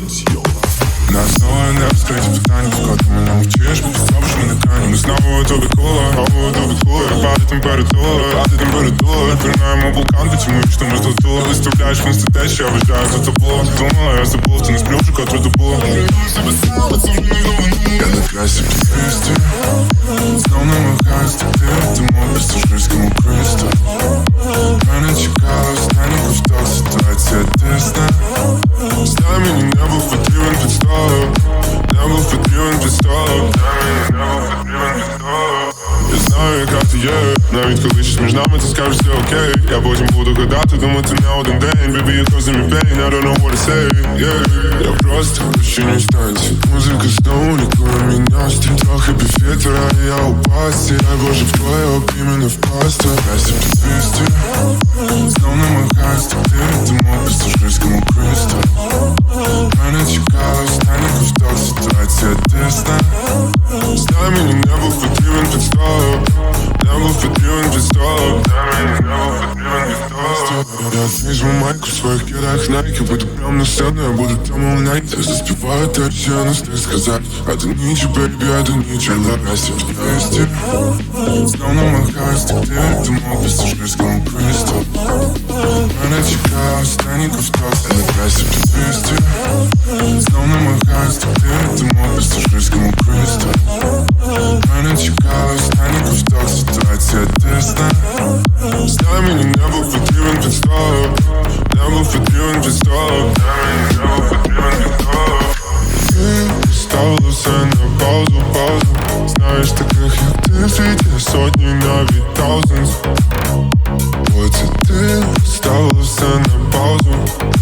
Нас знову не розкриті питання, поки ти мене мовчиш, бо поставиш мене крані. Ми знову тобі кула, падає температура, пірнаємо вулкан, потім вічно ми здатули. Виставляєш в інсті те, що я вважаю за тобою. Ти думала, я забув, ти не сплю вже котру добу. Я на красі підписти, знов намагаюсь ти, тому пасажирському кристу. Мене чекала остання ковток, ситуація тисне. Знай, мені не був потрібен підстав, не був потрібен підстав. Я знаю, яка ти є, навіть коли щось між нами, ти скажеш все окей. Я потім буду гадати, думати не один день. Baby, you causing me pain, I don't know what to say, yeah. Я просто розчинюсь танці. Музика знову лікує мій настрій. Трохи біфітера, і я у пасті. Дай Боже, в твоє обійми не впасти. Красі підписти, знов намагаюсь ти, тому пасажирському кристу. Мене чекала остання ковток, ситуація тисне. Знай, мені не був потрібен підстав, не був потрібен підстав. Я візьму майку в своїх кидах найки, буду прям на сцену, я буду там all night. Я заспіваю те, що я не встиг сказати. I don't need you, baby, I don't need you. Красі підписти, знов намагаюсь ти, тому пасажирському кристу. Мене чекає останній ковток, красі підписти, знов намагаюсь ти, тому пасажирському кристу. Мене чекає останній ковток, ситуація тисне. Знай, мені не був потрібен підстав, не був потрібен підстав. Ти ставила все на паузу. Знаєш, таких як ти в світі сотні, навіть thousands. Бо це ти ставила все на паузу.